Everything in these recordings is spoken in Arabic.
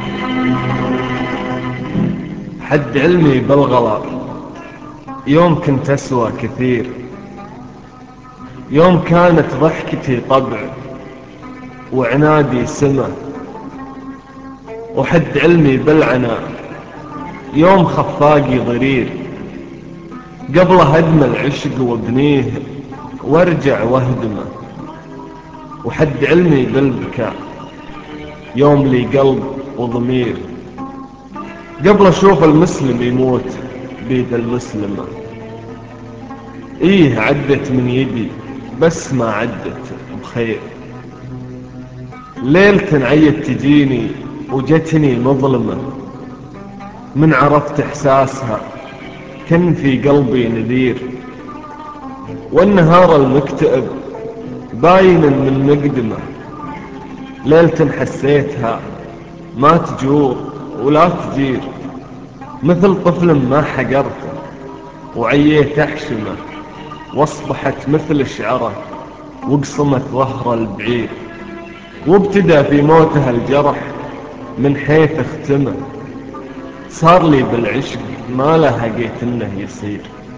حد علمي بالغلا يوم كنت أسوى كثير، يوم كانت ضحكتي طبع وعنادي سمة، وحد علمي بالعنا يوم خفاقي ضرير، قبل هدم العشق وابنيه وارجع واهدمه. وحد علمي بالبكاء يوم لي قلب وضمير، قبل اشوف المسلم يموت بيد المسلمة. ايه عدت من يدي بس ما عدت بخير، ليلة عيت تجيني وجتني مظلمة، من عرفت احساسها كان في قلبي نذير، والنهار المكتئب باين من مقدمه، ليلة حسيتها ما تجور ولا تجير، مثل طفل ما حقرته وعييت احشمه، واصبحت مثل شعره وقصمت ظهر البعير، وابتدى في موتها الجرح من حيث اختمه، صار لي بالعشق ما لهقيت انه يصير.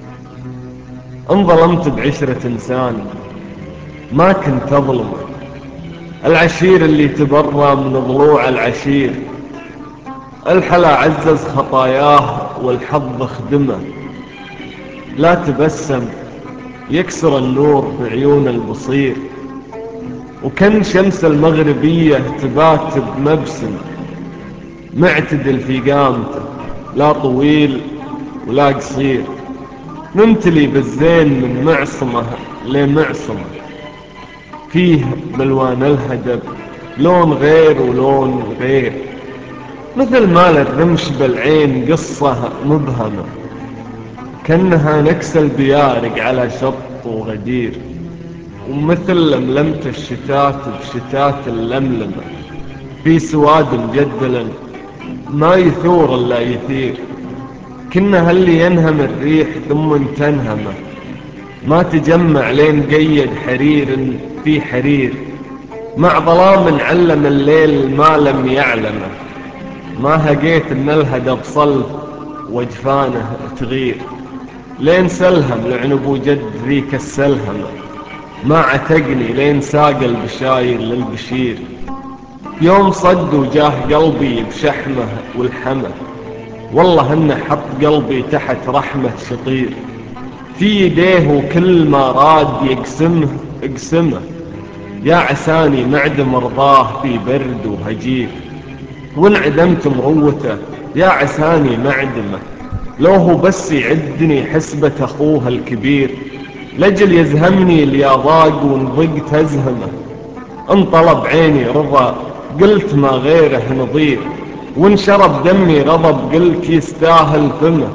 انظلمت بعشرة انسان ما كنت اظلمه، العشير اللي تبرى من ضلوع العشير، الحلا عزز خطاياه والحظ خدمه، لا تبسم يكسر النور في عيون البصير، وكان شمس المغربية تبات بمبسم، معتدل في قامته لا طويل ولا قصير، ممتلي بالزين من معصمه لمعصمه، فيه بلوان الهدب لون غير ولون غير، مثل ما للرمش بالعين قصة مبهمة، كأنها نكس البيارق على شط وغدير، ومثل لملمة الشتات بشتات اللملمة، في سواد مجدل ما يثور إلا يثير، كأنها اللي ينهم الريح ثم تنهمه، ما تجمع لين قيد حرير في حرير، مع ظلام علم الليل ما لم يعلمه، ما هقيت ان الهدب صلب وجفانه تغير، لين سلهم لعنب وجد ذيك السلهمة، ما عتقني لين ساق البشاير للبشير، يوم صد وجاه قلبي بشحمه والحمه، والله انه حط قلبي تحت رحمة شطير، في يديه وكل ما راد يقسمه اقسمه، يا عساني معدم رضاه في برد وهجير، وانعدمت مروته يا عساني معدمه، لو هو بس يعدني حسبة اخوه الكبير، لجل يزهمني الياضاق ونضقت ازهمه، ان طلب عيني رضا قلت ما غيره نظير، وان شرب دمي غضب قلت يستاهل فمه،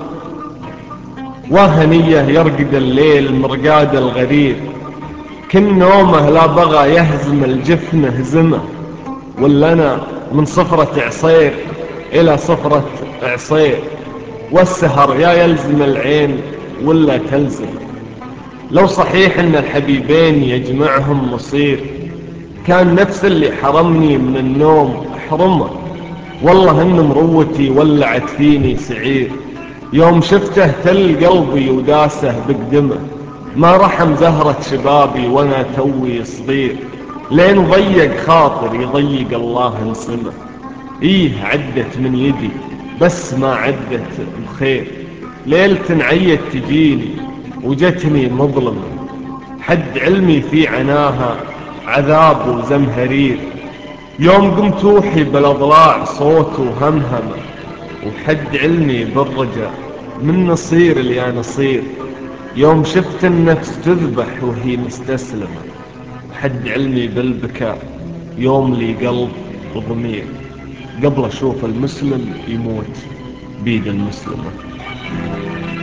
وهنيه يرقد الليل مرقاد الغرير، كن نومه لا بغى يهزم الجفن هزمه، ولا انا من صفرة عصير الى صفرة عصير، والسهر يا يلزم العين ولا تلزم، لو صحيح ان الحبيبين يجمعهم مصير، كان نفس اللي حرمني من النوم احرمه، والله ان مروتي ولعت فيني سعير، يوم شفته تل قلبي وداسه بقدمه، ما رحم زهرة شبابي وانا توي صغير، لين ضيق خاطر يضيق الله انسمه. ايه عدت من يدي بس ما عدت بخير، ليلة عيت تجيني وجتني مظلمة، حد علمي في عناها عذاب وزمهرير، يوم قمت اوحي بالاضلاع صوت وهمهمه، وحد علمي بالرجا من نصير اللي نصير، يوم شفت النفس تذبح وهي مستسلمة، وحد علمي بالبكاء يوم لي قلب وضمير، قبل اشوف المسلم يموت بيد المسلمة.